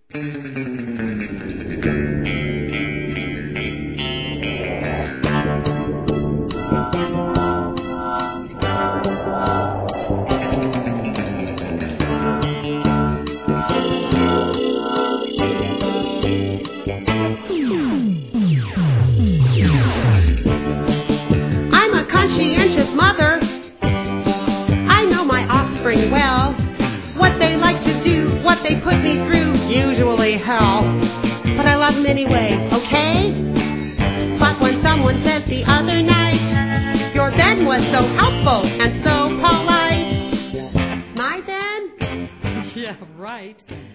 I'm a conscientious mother. I know my offspring well. What they like to do, what they put me through, usually hell. But I love them anyway, okay? But when someone said the other night, your Ben was so helpful and so polite. My Ben? Yeah, right.